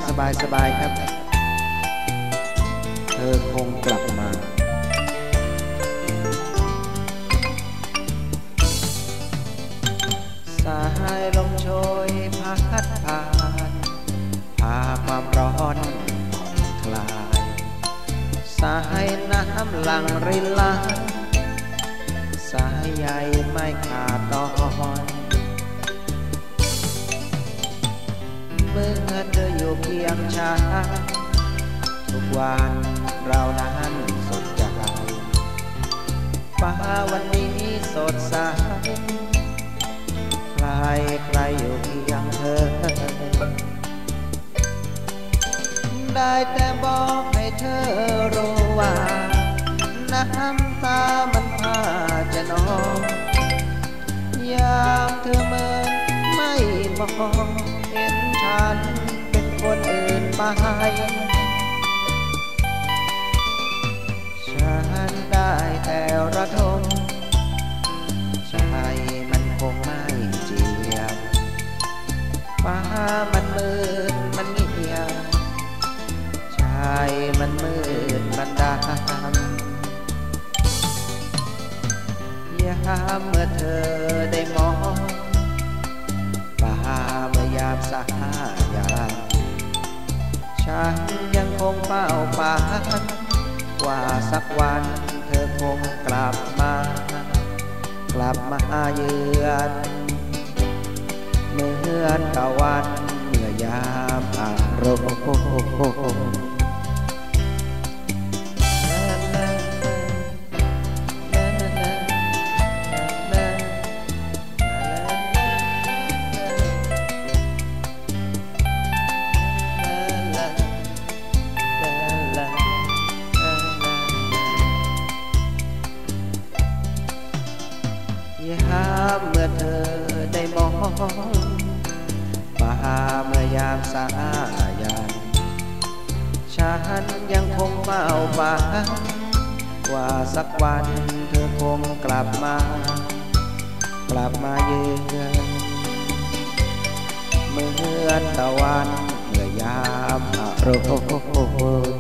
สบายๆครับเธอคงกลับมาสายลมโชยพัดผ่านพาความร้อนผ่อนคลายสายน้ำหลั่งรินไหลสายใยไม่ขาดตอนเมื่อเธออยู่เคียงฉันทุกวันเรานั้นสดใจฟ้าวันนี้สดใสใครอยู่เคียงเธอได้แต่บอกให้เธอรู้ว่าน้ำตามันพาจะนองยามเธอเมินไม่มองเห็นฉันเป็นคนอื่นไปฉันได้แต่ระทมใจมันคงไม่เจียบฟ้ามันมืดมันเงียบใจมันมืดมันดำยามเมื่อเธอได้มองฟ้าเมื่อยามสายามฉันยังคงเฝ้าฝันว่าสักวันเธอคงกลับมาเยือนเหมือนตะวันเมื่อยามอารมณ์ยามเมื่อเธอได้มองฟ้าเมื่อยามสายามฉันยังคงเฝ้าฝันว่าสักวันเธอคงกลับมาเยือนเหมือนตะวันเมื่อยามอารมณ์